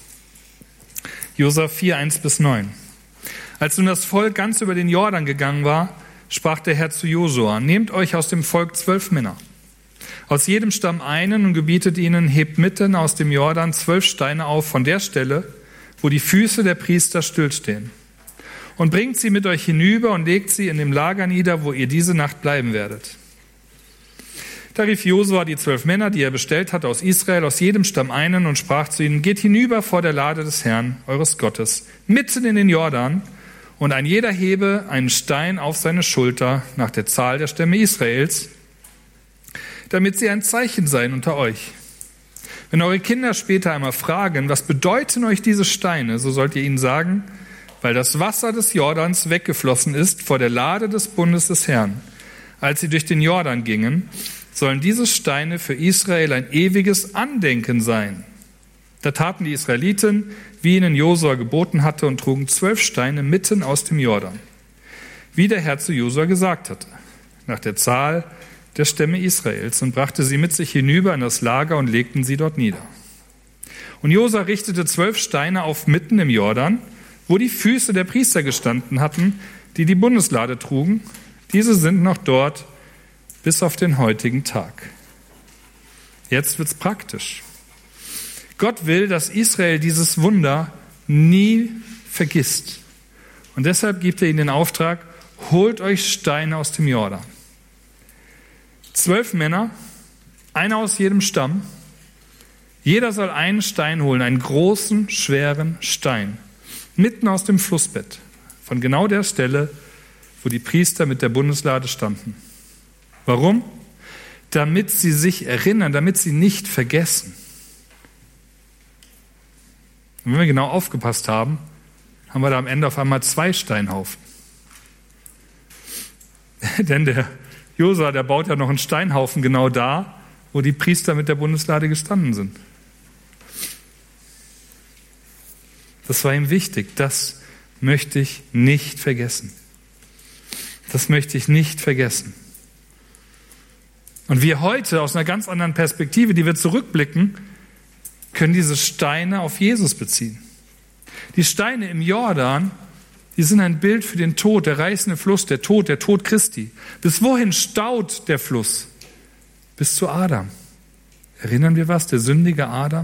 Speaker 2: Josua 4, 1-9. Als nun das Volk ganz über den Jordan gegangen war, sprach der Herr zu Josua, nehmt euch aus dem Volk 12 Männer, aus jedem Stamm einen und gebietet ihnen, hebt mitten aus dem Jordan 12 Steine auf von der Stelle, wo die Füße der Priester stillstehen. Und bringt sie mit euch hinüber und legt sie in dem Lager nieder, wo ihr diese Nacht bleiben werdet. Da rief Josua die 12 Männer, die er bestellt hatte aus Israel, aus jedem Stamm einen und sprach zu ihnen, geht hinüber vor der Lade des Herrn, eures Gottes, mitten in den Jordan, und ein jeder hebe einen Stein auf seine Schulter nach der Zahl der Stämme Israels, damit sie ein Zeichen seien unter euch. Wenn eure Kinder später einmal fragen, was bedeuten euch diese Steine, so sollt ihr ihnen sagen, weil das Wasser des Jordans weggeflossen ist vor der Lade des Bundes des Herrn. Als sie durch den Jordan gingen, sollen diese Steine für Israel ein ewiges Andenken sein. Da taten die Israeliten, wie ihnen Josua geboten hatte, und trugen 12 Steine mitten aus dem Jordan, wie der Herr zu Josua gesagt hatte, nach der Zahl der Stämme Israels, und brachte sie mit sich hinüber in das Lager und legten sie dort nieder. Und Josua richtete 12 Steine auf mitten im Jordan, wo die Füße der Priester gestanden hatten, die die Bundeslade trugen. Diese sind noch dort bis auf den heutigen Tag. Jetzt wird's praktisch. Gott will, dass Israel dieses Wunder nie vergisst. Und deshalb gibt er ihnen den Auftrag, holt euch Steine aus dem Jordan. 12 Männer, einer aus jedem Stamm. Jeder soll einen Stein holen, einen großen, schweren Stein. mitten aus dem Flussbett, von genau der Stelle, wo die Priester mit der Bundeslade standen. Warum? Damit sie sich erinnern, damit sie nicht vergessen. Und wenn wir genau aufgepasst haben, haben wir da am Ende auf einmal 2 Steinhaufen. Denn der Josua, der baut ja noch einen Steinhaufen genau da, wo die Priester mit der Bundeslade gestanden sind. Das war ihm wichtig. Das möchte ich nicht vergessen. Das möchte ich nicht vergessen. Und wir heute aus einer ganz anderen Perspektive, die wir zurückblicken, können diese Steine auf Jesus beziehen. Die Steine im Jordan, die sind ein Bild für den Tod, der reißende Fluss, der Tod Christi. Bis wohin staut der Fluss? Bis zu Adam. Erinnern wir was? Der sündige Adam?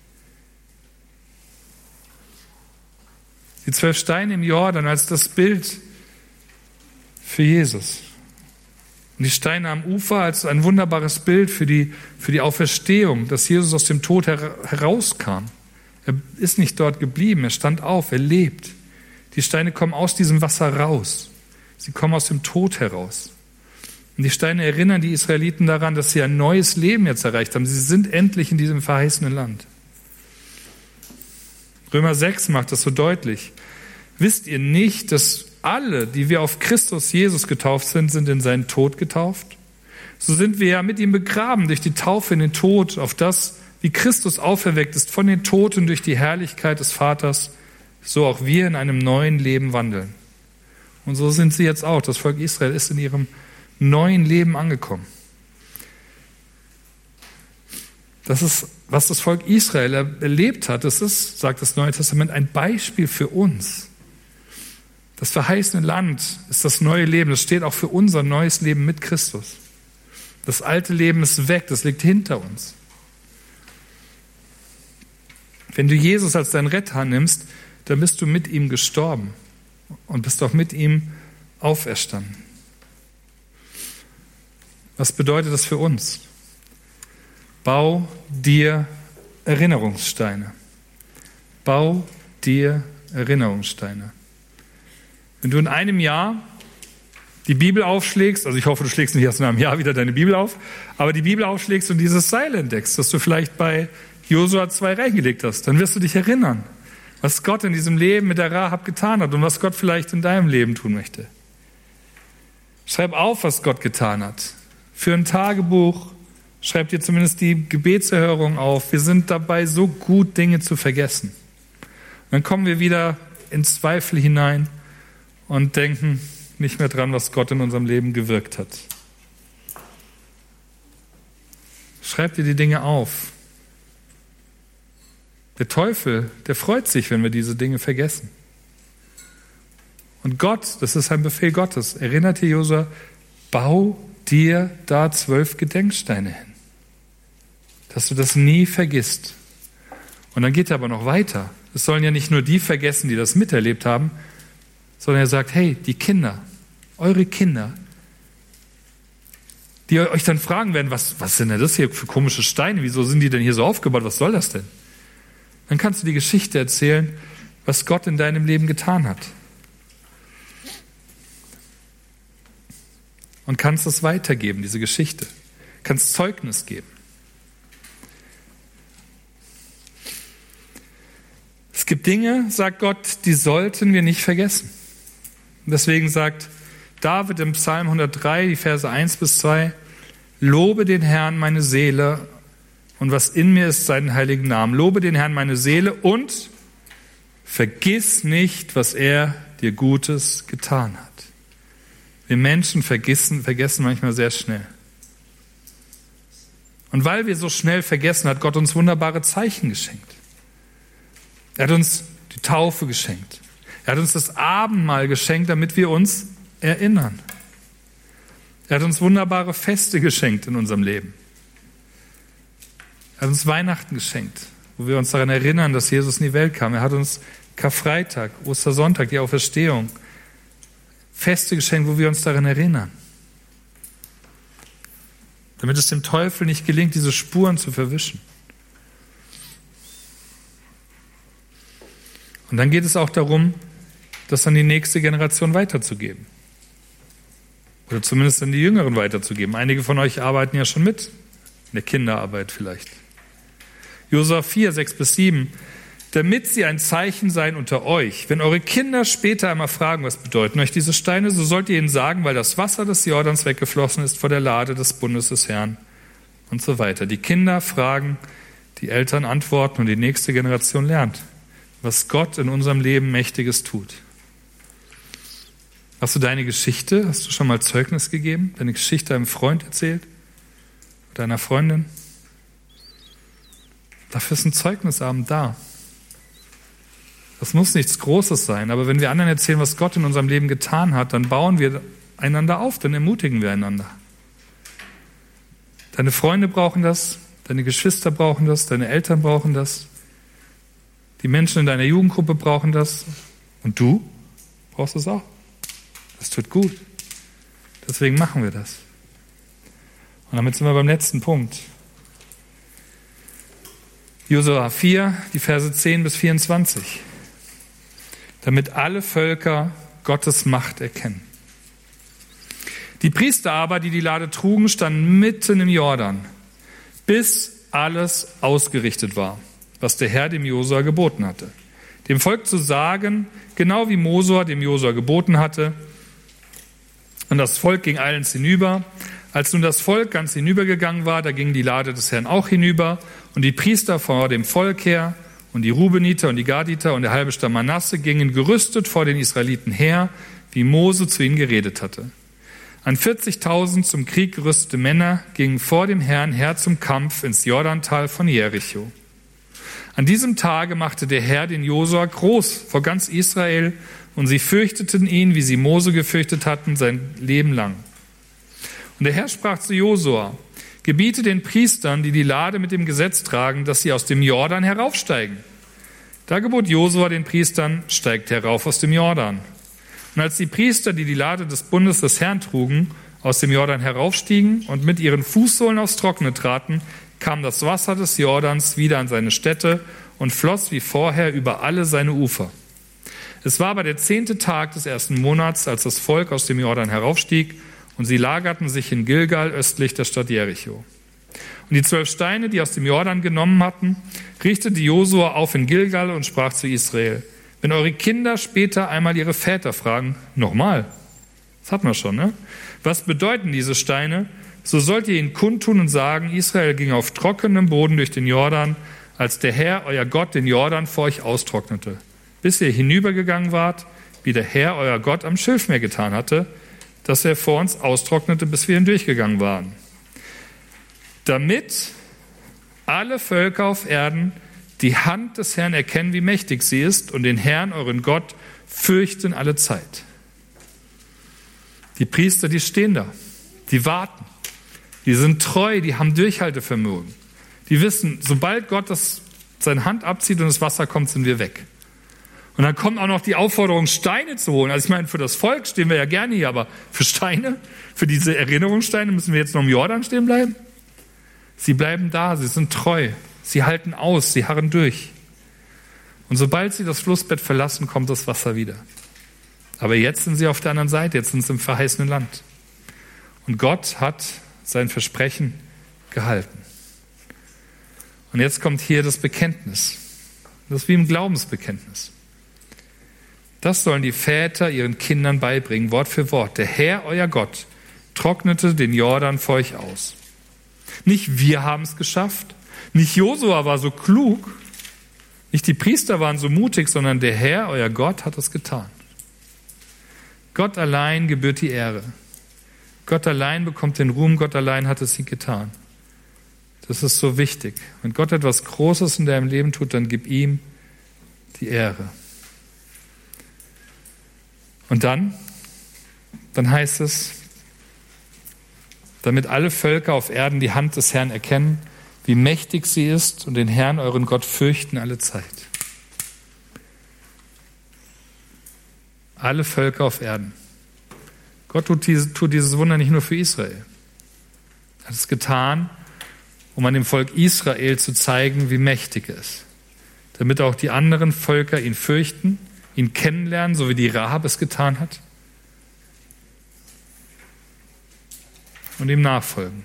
Speaker 2: Die 12 Steine im Jordan als das Bild für Jesus. Und die Steine am Ufer als ein wunderbares Bild für die Auferstehung, dass Jesus aus dem Tod herauskam. Er ist nicht dort geblieben, er stand auf, er lebt. Die Steine kommen aus diesem Wasser raus. Sie kommen aus dem Tod heraus. Und die Steine erinnern die Israeliten daran, dass sie ein neues Leben jetzt erreicht haben. Sie sind endlich in diesem verheißenen Land. Römer 6 macht das so deutlich. Wisst ihr nicht, dass alle, die wir auf Christus Jesus getauft sind, sind in seinen Tod getauft? So sind wir ja mit ihm begraben durch die Taufe in den Tod, auf das, wie Christus auferweckt ist von den Toten durch die Herrlichkeit des Vaters, so auch wir in einem neuen Leben wandeln. Und so sind sie jetzt auch. Das Volk Israel ist in ihrem neuen Leben angekommen. Das ist, was das Volk Israel erlebt hat. Das ist, sagt das Neue Testament, ein Beispiel für uns. Das verheißene Land ist das neue Leben. Das steht auch für unser neues Leben mit Christus. Das alte Leben ist weg, das liegt hinter uns. Wenn du Jesus als deinen Retter nimmst, dann bist du mit ihm gestorben und bist auch mit ihm auferstanden. Was bedeutet das für uns? Bau dir Erinnerungssteine. Bau dir Erinnerungssteine. Wenn du in einem Jahr die Bibel aufschlägst, also ich hoffe, du schlägst nicht erst in einem Jahr wieder deine Bibel auf, aber die Bibel aufschlägst und dieses Seil entdeckst, das du vielleicht bei Josua 2 reingelegt hast, dann wirst du dich erinnern, was Gott in diesem Leben mit der Rahab getan hat und was Gott vielleicht in deinem Leben tun möchte. Schreib auf, was Gott getan hat. Für ein Tagebuch, schreib dir zumindest die Gebetserhörung auf. Wir sind dabei, so gut Dinge zu vergessen. Und dann kommen wir wieder in Zweifel hinein und denken nicht mehr dran, was Gott in unserem Leben gewirkt hat. Schreib dir die Dinge auf. Der Teufel, der freut sich, wenn wir diese Dinge vergessen. Und Gott, das ist ein Befehl Gottes, erinnert dir Josua, bau dir da 12 Gedenksteine hin. Dass du das nie vergisst. Und dann geht er aber noch weiter. Es sollen ja nicht nur die vergessen, die das miterlebt haben, sondern er sagt, hey, die Kinder, eure Kinder, die euch dann fragen werden, was sind denn das hier für komische Steine? Wieso sind die denn hier so aufgebaut? Was soll das denn? Dann kannst du die Geschichte erzählen, was Gott in deinem Leben getan hat. Und kannst es weitergeben, diese Geschichte. Kannst Zeugnis geben. Es gibt Dinge, sagt Gott, die sollten wir nicht vergessen. Und deswegen sagt David im Psalm 103, die Verse 1-2, lobe den Herrn meine Seele und was in mir ist, seinen heiligen Namen. Lobe den Herrn meine Seele und vergiss nicht, was er dir Gutes getan hat. Wir Menschen vergessen manchmal sehr schnell. Und weil wir so schnell vergessen, hat Gott uns wunderbare Zeichen geschenkt. Er hat uns die Taufe geschenkt. Er hat uns das Abendmahl geschenkt, damit wir uns erinnern. Er hat uns wunderbare Feste geschenkt in unserem Leben. Er hat uns Weihnachten geschenkt, wo wir uns daran erinnern, dass Jesus in die Welt kam. Er hat uns Karfreitag, Ostersonntag, die Auferstehung, Feste geschenkt, wo wir uns daran erinnern. Damit es dem Teufel nicht gelingt, diese Spuren zu verwischen. Und Und dann geht es auch darum, das an die nächste Generation weiterzugeben. Oder zumindest an die Jüngeren weiterzugeben. Einige von euch arbeiten ja schon mit, in der Kinderarbeit vielleicht. Josua 4, 6-7. Damit sie ein Zeichen seien unter euch. Wenn eure Kinder später einmal fragen, was bedeuten euch diese Steine, so sollt ihr ihnen sagen, weil das Wasser des Jordans weggeflossen ist vor der Lade des Bundes des Herrn und so weiter. Die Kinder fragen, die Eltern antworten und die nächste Generation lernt, was Gott in unserem Leben Mächtiges tut. Hast du deine Geschichte, hast du schon mal Zeugnis gegeben, deine Geschichte einem Freund erzählt oder einer Freundin? Dafür ist ein Zeugnisabend da. Das muss nichts Großes sein, aber wenn wir anderen erzählen, was Gott in unserem Leben getan hat, dann bauen wir einander auf, dann ermutigen wir einander. Deine Freunde brauchen das, deine Geschwister brauchen das, deine Eltern brauchen das, die Menschen in deiner Jugendgruppe brauchen das und du brauchst es auch. Das tut gut. Deswegen machen wir das. Und damit sind wir beim letzten Punkt. Josua 4, die Verse 10-24. Damit alle Völker Gottes Macht erkennen. Die Priester aber, die die Lade trugen, standen mitten im Jordan, bis alles ausgerichtet war, was der Herr dem Josua geboten hatte. Dem Volk zu sagen, genau wie Mosua dem Josua geboten hatte, und das Volk ging eilends hinüber. Als nun das Volk ganz hinübergegangen war, da ging die Lade des Herrn auch hinüber und die Priester vor dem Volk her und die Rubeniter und die Gaditer und der halbe Stamm Manasse gingen gerüstet vor den Israeliten her, wie Mose zu ihnen geredet hatte. An 40.000 zum Krieg gerüstete Männer gingen vor dem Herrn her zum Kampf ins Jordantal von Jericho. An diesem Tage machte der Herr den Josua groß vor ganz Israel und sie fürchteten ihn, wie sie Mose gefürchtet hatten, sein Leben lang. Und der Herr sprach zu Josua, gebiete den Priestern, die die Lade mit dem Gesetz tragen, dass sie aus dem Jordan heraufsteigen. Da gebot Josua den Priestern, steigt herauf aus dem Jordan. Und als die Priester, die die Lade des Bundes des Herrn trugen, aus dem Jordan heraufstiegen und mit ihren Fußsohlen aufs Trockene traten, kam das Wasser des Jordans wieder an seine Stätte und floss wie vorher über alle seine Ufer. Es war aber der 10. Tag des 1. Monats, als das Volk aus dem Jordan heraufstieg, und sie lagerten sich in Gilgal östlich der Stadt Jericho. Und die 12 Steine, die aus dem Jordan genommen hatten, richtete Josua auf in Gilgal und sprach zu Israel, wenn eure Kinder später einmal ihre Väter fragen, nochmal, das hatten wir schon, ne? Was bedeuten diese Steine? So sollt ihr ihnen kundtun und sagen, Israel ging auf trockenem Boden durch den Jordan, als der Herr, euer Gott, den Jordan vor euch austrocknete, bis ihr hinübergegangen wart, wie der Herr, euer Gott, am Schilfmeer getan hatte, dass er vor uns austrocknete, bis wir hindurchgegangen waren. Damit alle Völker auf Erden die Hand des Herrn erkennen, wie mächtig sie ist, und den Herrn, euren Gott, fürchten alle Zeit. Die Priester, die stehen da, die warten, die sind treu, die haben Durchhaltevermögen. Die wissen, sobald Gott seine Hand abzieht und das Wasser kommt, sind wir weg. Und dann kommt auch noch die Aufforderung, Steine zu holen. Also ich meine, für das Volk stehen wir ja gerne hier, aber für Steine, für diese Erinnerungssteine müssen wir jetzt noch im Jordan stehen bleiben? Sie bleiben da, sie sind treu, sie halten aus, sie harren durch. Und sobald sie das Flussbett verlassen, kommt das Wasser wieder. Aber jetzt sind sie auf der anderen Seite, jetzt sind sie im verheißenen Land. Und Gott hat sein Versprechen gehalten. Und jetzt kommt hier das Bekenntnis. Das ist wie im Glaubensbekenntnis. Das sollen die Väter ihren Kindern beibringen, Wort für Wort. Der Herr, euer Gott, trocknete den Jordan vor euch aus. Nicht wir haben es geschafft, nicht Josua war so klug, nicht die Priester waren so mutig, sondern der Herr, euer Gott, hat es getan. Gott allein gebührt die Ehre. Gott allein bekommt den Ruhm, Gott allein hat es getan. Das ist so wichtig. Wenn Gott etwas Großes in deinem Leben tut, dann gib ihm die Ehre. Und dann heißt es, damit alle Völker auf Erden die Hand des Herrn erkennen, wie mächtig sie ist und den Herrn, euren Gott, fürchten alle Zeit. Alle Völker auf Erden. Gott tut dieses Wunder nicht nur für Israel. Er hat es getan, um an dem Volk Israel zu zeigen, wie mächtig er ist. damit auch die anderen Völker ihn fürchten, ihn kennenlernen, so wie die Rahab es getan hat, und ihm nachfolgen.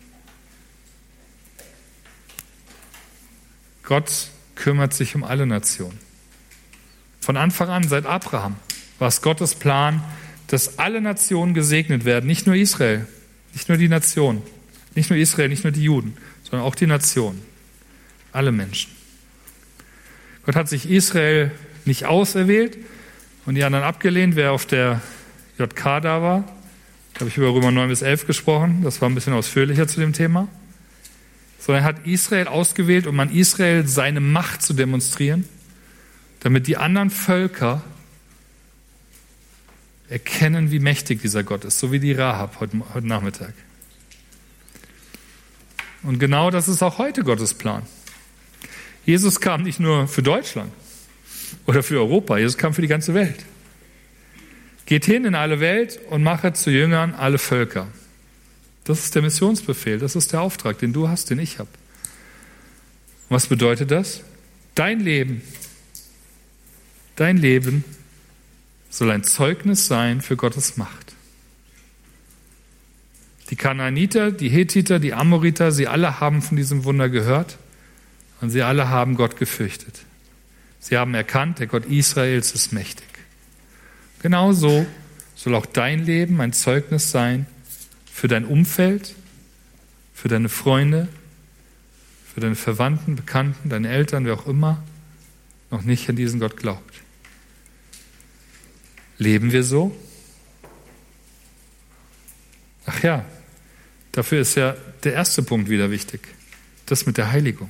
Speaker 2: Gott kümmert sich um alle Nationen. Von Anfang an, seit Abraham, war es Gottes Plan, dass alle Nationen gesegnet werden, nicht nur Israel, nicht nur die Nation, nicht nur Israel, nicht nur die Juden, sondern auch die Nationen, alle Menschen. Gott hat sich Israel nicht auserwählt und die anderen abgelehnt, wer auf der JK da war. Da habe ich über Römer 9 bis 11 gesprochen, das war ein bisschen ausführlicher zu dem Thema. Sondern er hat Israel ausgewählt, um an Israel seine Macht zu demonstrieren, damit die anderen Völker erkennen, wie mächtig dieser Gott ist, so wie die Rahab heute Nachmittag. Und genau das ist auch heute Gottes Plan. Jesus kam nicht nur für Deutschland oder für Europa, Jesus kam für die ganze Welt. Geht hin in alle Welt und mache zu Jüngern alle Völker. Das ist der Missionsbefehl, das ist der Auftrag, den du hast, den ich habe. Was bedeutet das? Dein Leben soll ein Zeugnis sein für Gottes Macht. Die Kanaaniter, die Hethiter, die Amoriter, sie alle haben von diesem Wunder gehört und sie alle haben Gott gefürchtet. Sie haben erkannt, der Gott Israels ist mächtig. Genauso soll auch dein Leben ein Zeugnis sein für dein Umfeld, für deine Freunde, für deine Verwandten, Bekannten, deine Eltern, wer auch immer noch nicht an diesen Gott glaubt. Leben wir so? Ach ja, dafür ist ja der erste Punkt wieder wichtig. Das mit der Heiligung.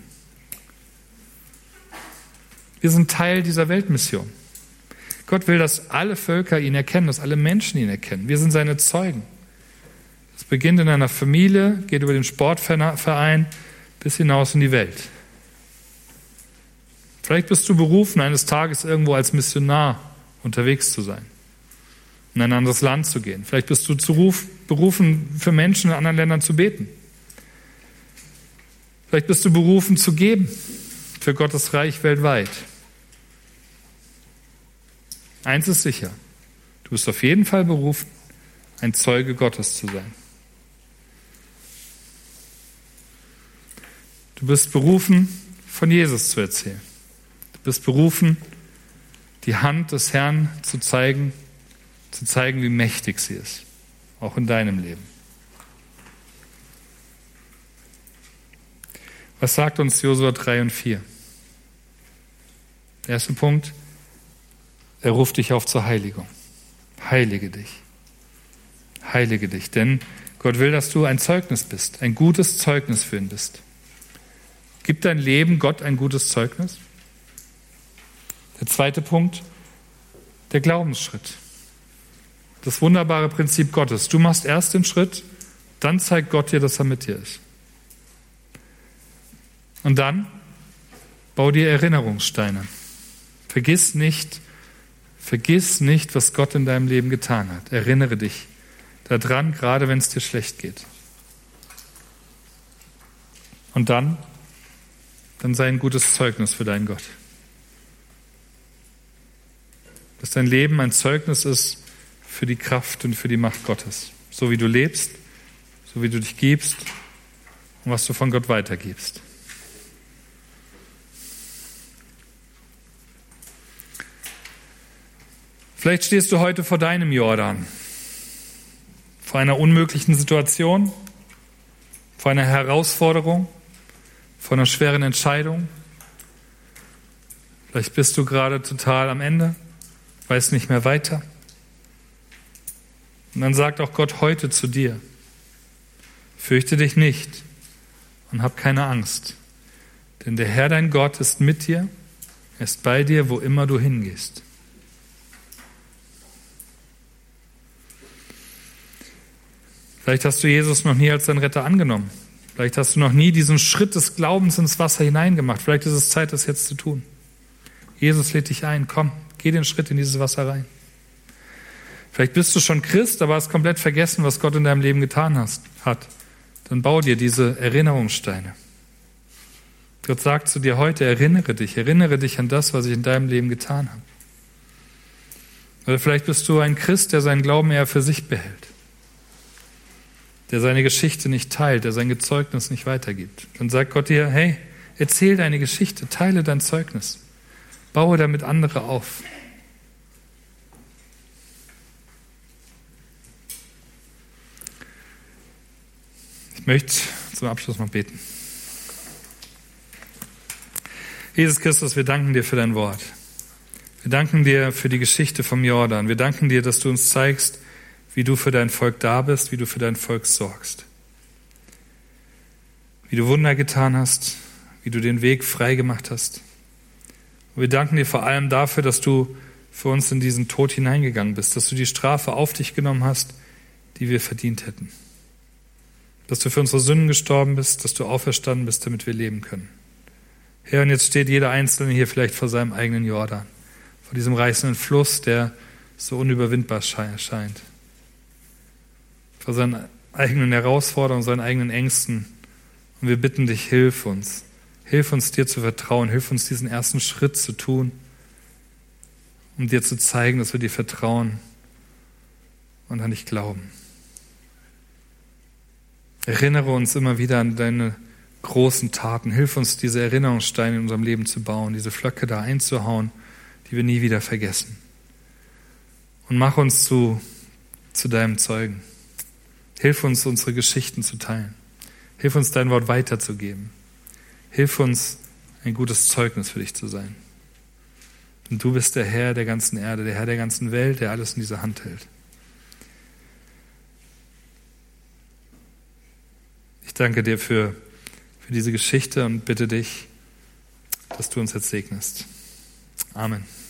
Speaker 2: Wir sind Teil dieser Weltmission. Gott will, dass alle Völker ihn erkennen, dass alle Menschen ihn erkennen. Wir sind seine Zeugen. Das beginnt in einer Familie, geht über den Sportverein bis hinaus in die Welt. Vielleicht bist du berufen, eines Tages irgendwo als Missionar unterwegs zu sein, in ein anderes Land zu gehen. Vielleicht bist du berufen, für Menschen in anderen Ländern zu beten. Vielleicht bist du berufen, zu geben für Gottes Reich weltweit. Eins ist sicher, du bist auf jeden Fall berufen, ein Zeuge Gottes zu sein. Du bist berufen, von Jesus zu erzählen. Du bist berufen, die Hand des Herrn zu zeigen, wie mächtig sie ist, auch in deinem Leben. Was sagt uns Josua 3 und 4? Der erste Punkt, er ruft dich auf zur Heiligung. Heilige dich. Heilige dich, denn Gott will, dass du ein Zeugnis bist, ein gutes Zeugnis für ihn bist. Gibt dein Leben Gott ein gutes Zeugnis? Der zweite Punkt, der Glaubensschritt. Das wunderbare Prinzip Gottes. Du machst erst den Schritt, dann zeigt Gott dir, dass er mit dir ist. Und dann bau dir Erinnerungssteine. Vergiss nicht, was Gott in deinem Leben getan hat. Erinnere dich daran, gerade wenn es dir schlecht geht. Und dann sei ein gutes Zeugnis für deinen Gott. Dass dein Leben ein Zeugnis ist für die Kraft und für die Macht Gottes. So wie du lebst, so wie du dich gibst und was du von Gott weitergibst. Vielleicht stehst du heute vor deinem Jordan, vor einer unmöglichen Situation, vor einer Herausforderung, vor einer schweren Entscheidung. Vielleicht bist du gerade total am Ende, weißt nicht mehr weiter. Und dann sagt auch Gott heute zu dir, fürchte dich nicht und hab keine Angst, denn der Herr dein Gott ist mit dir, er ist bei dir, wo immer du hingehst. Vielleicht hast du Jesus noch nie als deinen Retter angenommen. Vielleicht hast du noch nie diesen Schritt des Glaubens ins Wasser hineingemacht. Vielleicht ist es Zeit, das jetzt zu tun. Jesus lädt dich ein, komm, geh den Schritt in dieses Wasser rein. Vielleicht bist du schon Christ, aber hast komplett vergessen, was Gott in deinem Leben getan hat. Dann bau dir diese Erinnerungssteine. Gott sagt zu dir heute, erinnere dich an das, was ich in deinem Leben getan habe. Oder vielleicht bist du ein Christ, der seinen Glauben eher für sich behält, der seine Geschichte nicht teilt, der sein Zeugnis nicht weitergibt. Dann sagt Gott dir, hey, erzähl deine Geschichte, teile dein Zeugnis, baue damit andere auf. Ich möchte zum Abschluss noch beten. Jesus Christus, wir danken dir für dein Wort. Wir danken dir für die Geschichte vom Jordan. Wir danken dir, dass du uns zeigst, wie du für dein Volk da bist, wie du für dein Volk sorgst. Wie du Wunder getan hast, wie du den Weg frei gemacht hast. Und wir danken dir vor allem dafür, dass du für uns in diesen Tod hineingegangen bist, dass du die Strafe auf dich genommen hast, die wir verdient hätten. Dass du für unsere Sünden gestorben bist, dass du auferstanden bist, damit wir leben können. Herr, und jetzt steht jeder Einzelne hier vielleicht vor seinem eigenen Jordan, vor diesem reißenden Fluss, der so unüberwindbar scheint, vor seinen eigenen Herausforderungen, seinen eigenen Ängsten. Und wir bitten dich, hilf uns dir zu vertrauen, hilf uns diesen ersten Schritt zu tun, um dir zu zeigen, dass wir dir vertrauen und an dich glauben. Erinnere uns immer wieder an deine großen Taten. Hilf uns, diese Erinnerungssteine in unserem Leben zu bauen, diese Flöcke da einzuhauen, die wir nie wieder vergessen. Und mach uns zu deinem Zeugen. Hilf uns, unsere Geschichten zu teilen. Hilf uns, dein Wort weiterzugeben. Hilf uns, ein gutes Zeugnis für dich zu sein. Und du bist der Herr der ganzen Erde, der Herr der ganzen Welt, der alles in dieser Hand hält. Ich danke dir für diese Geschichte und bitte dich, dass du uns jetzt segnest. Amen.